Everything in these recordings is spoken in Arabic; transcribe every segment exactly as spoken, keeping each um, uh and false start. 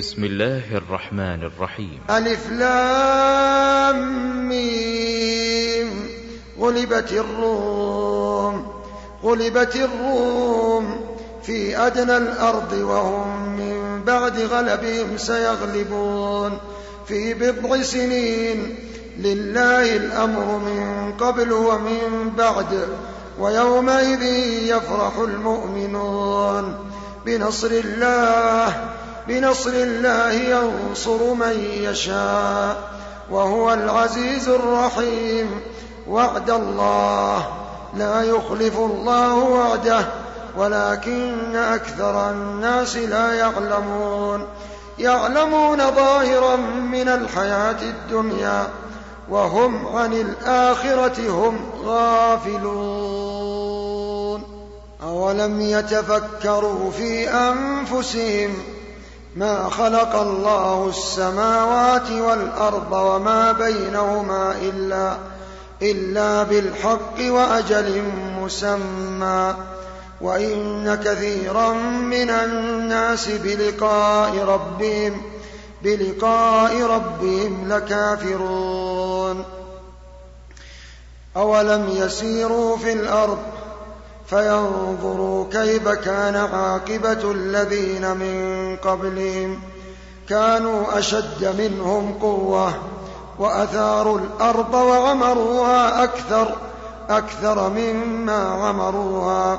بسم الله الرحمن الرحيم. ألف لام ميم. غلبت الروم غلبت الروم في أدنى الأرض وهم من بعد غلبهم سيغلبون في بضع سنين لله الأمر من قبل ومن بعد ويومئذ يفرح المؤمنون بنصر الله بنصر الله ينصر من يشاء وهو العزيز الرحيم. وعد الله لا يخلف الله وعده ولكن أكثر الناس لا يعلمون يعلمون ظاهرا من الحياة الدنيا وهم عن الآخرة هم غافلون. أولم يتفكروا في أنفسهم ما خلق الله السماوات والأرض وما بينهما إلا, إلا بالحق وأجل مسمى وإن كثيرا من الناس بلقاء ربهم, بلقاء ربهم لكافرون. أولم يسيروا في الأرض فينظروا كيف كان عاقبة الذين من قبلهم كانوا أشد منهم قوة وأثاروا الأرض وعمروها أكثر, أكثر مما عمروها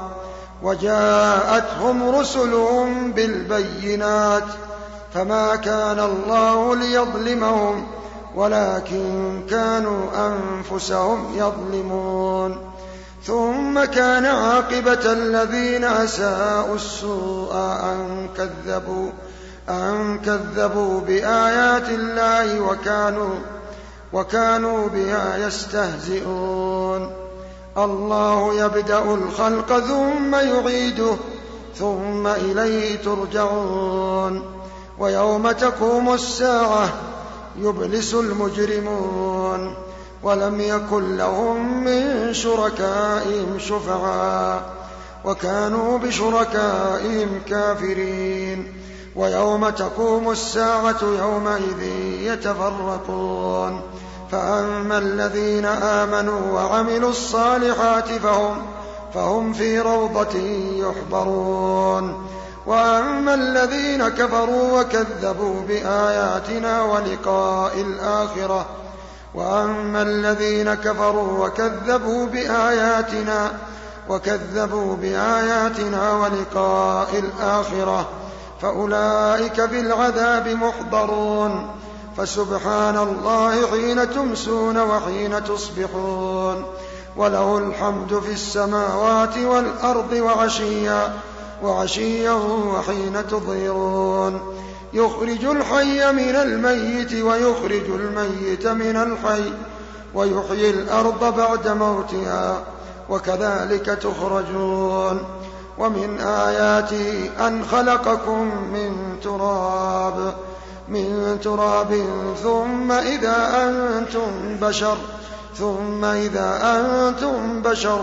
وجاءتهم رسلهم بالبينات فما كان الله ليظلمهم ولكن كانوا أنفسهم يظلمون. ثم كان عاقبة الذين أساءوا السوء أن كذبوا, أن كذبوا بآيات الله وكانوا, وكانوا بها يستهزئون. الله يبدأ الخلق ثم يعيده ثم إليه ترجعون. ويوم تقوم الساعة يبلس المجرمون ولم يكن لهم من شركائهم شفعاء وكانوا بشركائهم كافرين. ويوم تقوم الساعة يومئذ يتفرقون فأما الذين آمنوا وعملوا الصالحات فهم, فهم في روضة يحبرون. وأما الذين كفروا وكذبوا بآياتنا ولقاء الآخرة وأما الذين كفروا وكذبوا بآياتنا وكذبوا بآياتنا ولقاء الآخرة فأولئك بالعذاب محضرون. فسبحان الله حين تمسون وحين تصبحون وله الحمد في السماوات والأرض وعشيا, وعشيا وحين تظهرون. يخرج الحي من الميت ويخرج الميت من الحي ويحيي الأرض بعد موتها وكذلك تخرجون. ومن آياته أن خلقكم من تراب من تراب ثم إذا أنتم بشر ثم إذا أنتم بشر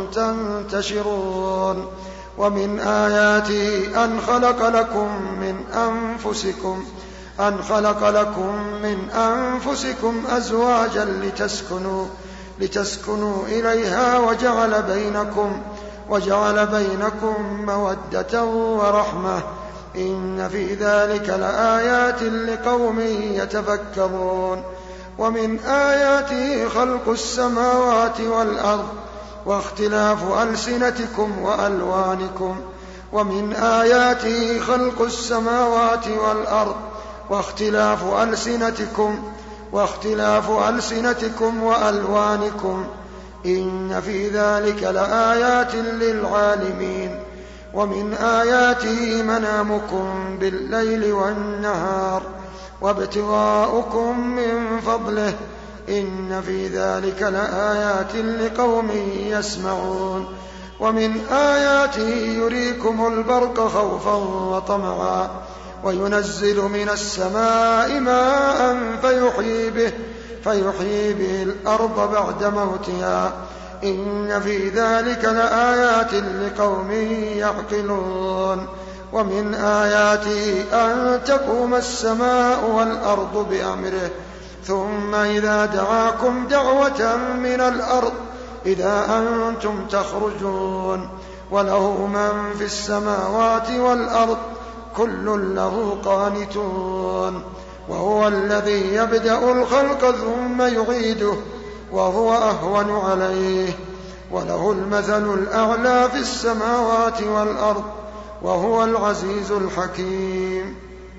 تنتشرون. ومن آياته أن خلق لكم من أنفسكم أن خلق لكم من أنفسكم أزواجا لتسكنوا لتسكنوا إليها وجعل بينكم وجعل بينكم مودة ورحمة إن في ذلك لآيات لقوم يتفكرون. ومن آياته خلق السماوات والأرض واختلاف ألسنتكم وألوانكم. ومن آياته خلق السماوات والأرض واختلاف ألسنتكم واختلاف ألسنتكم وألوانكم إن في ذلك لآيات للعالمين. ومن آياته منامكم بالليل والنهار وابتغاؤكم من فضله إن في ذلك لآيات لقوم يسمعون. ومن آياته يريكم البرق خوفا وطمعا وينزل من السماء ماء فيحيي به, فيحيي به الأرض بعد موتها إن في ذلك لآيات لقوم يعقلون. ومن آياته أن تقوم السماء والأرض بأمره ثم إذا دعاكم دعوة من الأرض إذا أنتم تخرجون وله من في السماوات والأرض كل له قانتون وهو الذي يبدأ الخلق ثم يعيده وهو أهون عليه وله المثل الأعلى في السماوات والأرض وهو العزيز الحكيم.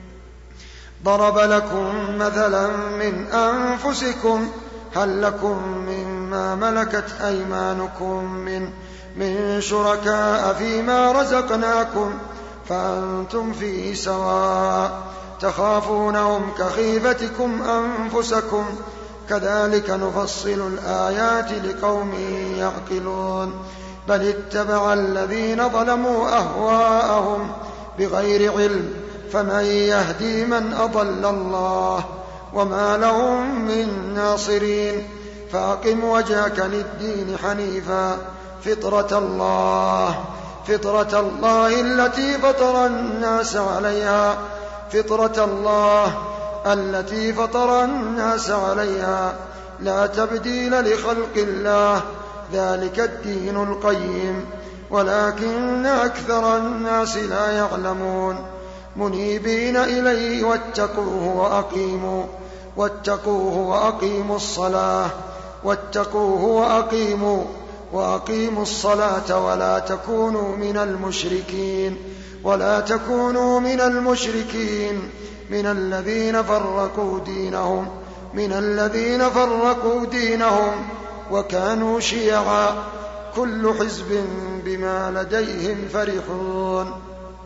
ضرب لكم مثلا من أنفسكم هل لكم مما ملكت أيمانكم من, من شركاء فيما رزقناكم فأنتم فيه سواء تخافونهم كخيفتكم أنفسكم كذلك نفصل الآيات لقوم يعقلون بل اتبع الذين ظلموا أهواءهم بغير علم فمن يهدي من أضل الله وما لهم من ناصرين فأقم وجهك للدين حنيفا فطرة الله فطرة الله التي فطر الناس عليها فطرة الله التي فطر الناس عليها لا تبديل لخلق الله ذلك الدين القيم ولكن أكثر الناس لا يعلمون منيبين إليه واتقوه وأقيموا واتقوه وأقيموا الصلاة واتقوه وأقيموا وأقيموا الصلاة ولا تكونوا من المشركين ولا تكونوا من المشركين من الذين فرقوا دينهم من الذين فرقوا دينهم وكانوا شيعا كل حزب بما لديهم فرحون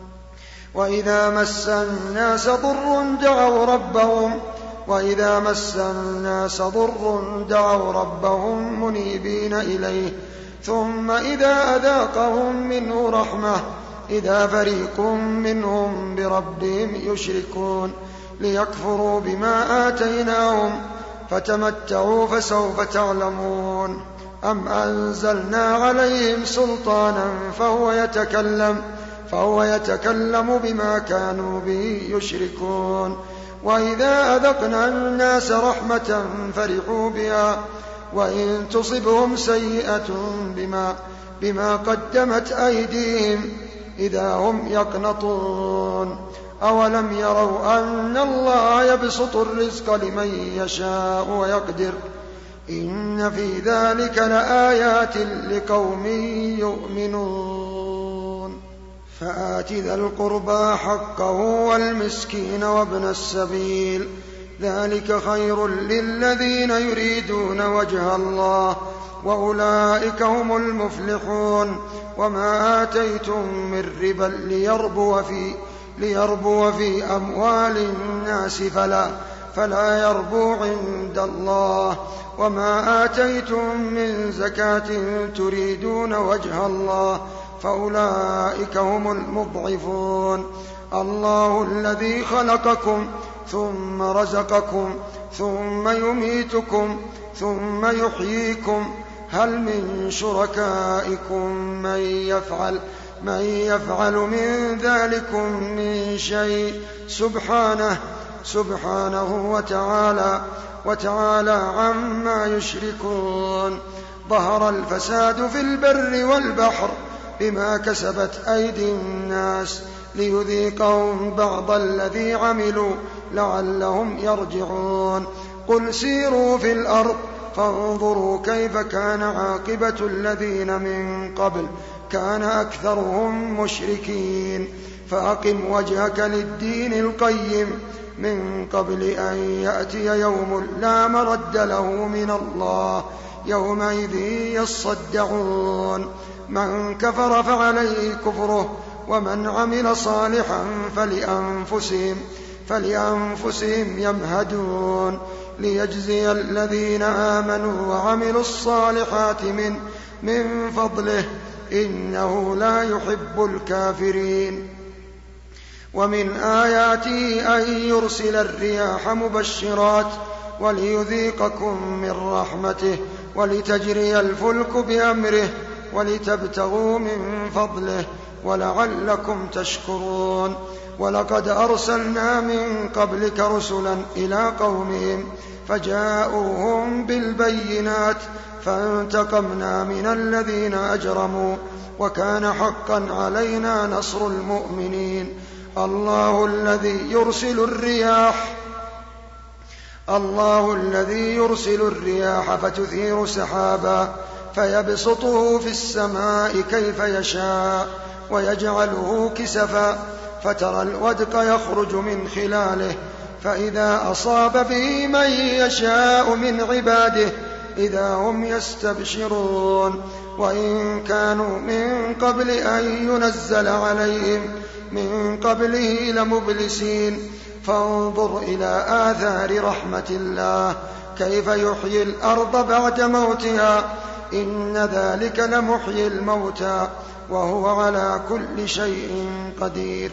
وإذا مس الناس ضر دعوا ربهم وإذا مس الناس ضر دعوا ربهم منيبين إليه ثم إذا أذاقهم منه رحمة إذا فريق منهم بربهم يشركون ليكفروا بما آتيناهم فتمتعوا فسوف تعلمون أم أنزلنا عليهم سلطانا فهو يتكلم فهو يتكلم بما كانوا به يشركون وإذا أذقنا الناس رحمة فرحوا بها وإن تصبهم سيئة بما, بما قدمت أيديهم إذا هم يقنطون أولم يروا أن الله يبسط الرزق لمن يشاء ويقدر إن في ذلك لآيات لقوم يؤمنون فآت ذا القربى حقه والمسكين وابن السبيل ذلك خير للذين يريدون وجه الله وأولئك هم المفلحون وما آتيتم من ربا ليربو في, ليربو في أموال الناس فلا, فلا يربو عند الله وما آتيتم من زكاة تريدون وجه الله فأولئك هم المضعفون الله الذي خلقكم ثم رزقكم ثم يميتكم ثم يحييكم هل من شركائكم من يفعل من يفعل من ذلكم من شيء سبحانه سبحانه وتعالى وتعالى عما يشركون ظهر الفساد في البر والبحر بما كسبت أيدي الناس ليذيقهم بعض الذي عملوا لعلهم يرجعون قل سيروا في الأرض فانظروا كيف كان عاقبة الذين من قبل كان أكثرهم مشركين فأقم وجهك للدين القيم من قبل أن يأتي يوم لا مرد له من الله يومئذ يصدعون من كفر فعليه كفره ومن عمل صالحا فلأنفسهم فلأنفسهم يمهدون ليجزي الذين آمنوا وعملوا الصالحات من, من فضله إنه لا يحب الكافرين ومن آياته أن يرسل الرياح مبشرات وليذيقكم من رحمته ولتجري الفلك بأمره ولتبتغوا من فضله ولعلكم تشكرون. ولقد أرسلنا من قبلك رسلا إلى قومهم فجاءوهم بالبينات فانتقمنا من الذين أجرموا وكان حقا علينا نصر المؤمنين. الله الذي يرسل الرياح الله الذي يرسل الرياح فتثير سحابا فيبسطه في السماء كيف يشاء ويجعله كسفا فترى الودق يخرج من خلاله فإذا أصاب به من يشاء من عباده إذا هم يستبشرون. وإن كانوا من قبل أن ينزل عليهم من قبله لمبلسين فانظر إلى آثار رحمة الله كيف يحيي الأرض بعد موتها إن ذلك لمحيي الموتى وهو على كل شيء قدير.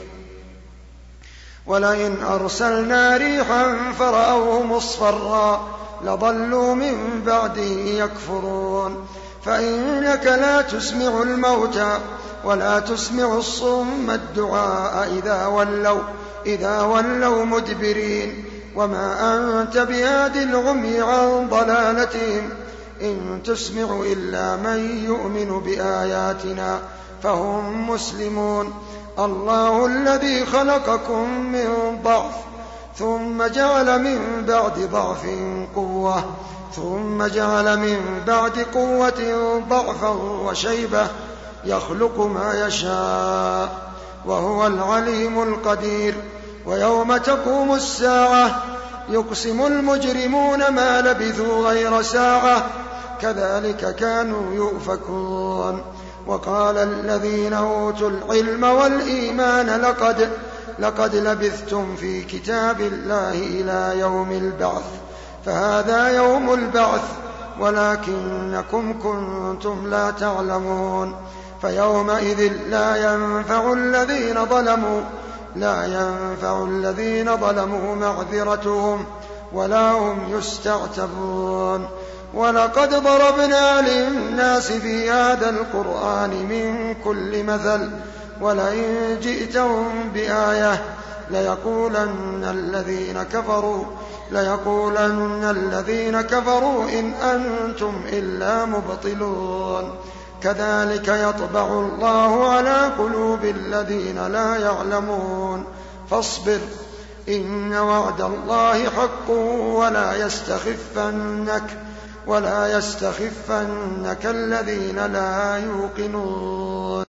ولئن أرسلنا ريحا فرأوه مصفرا لظلوا من بعده يكفرون. فإنك لا تسمع الموتى ولا تسمع الصم الدعاء إذا ولوا, إذا ولوا مدبرين وما أنت بهاد العمي عن ضلالتهم إن تسمع إلا من يؤمن بآياتنا فهم مسلمون. الله الذي خلقكم من ضعف ثم جعل من بعد ضعف قوة ثم جعل من بعد قوة ضعفا وشيبة يخلق ما يشاء وهو العليم القدير. ويوم تقوم الساعة يقسم المجرمون ما لبثوا غير ساعة كذلك كانوا يؤفكون. وقال الذين أوتوا العلم والإيمان لقد, لقد لبثتم في كتاب الله إلى يوم البعث فهذا يوم البعث ولكنكم كنتم لا تعلمون. فيومئذ لا ينفع الذين ظلموا لا ينفع الذين ظلموا معذرتهم ولا هم يستعتبون. ولقد ضربنا للناس في هذا القرآن من كل مثل ولئن جئتهم بآية ليقولن الذين كفروا ليقولن الذين كفروا إن أنتم إلا مبطلون. كذلك يطبع الله على قلوب الذين لا يعلمون. فاصبر إن وعد الله حق ولا يستخفنك ولا يستخفنك الذين لا يوقنون.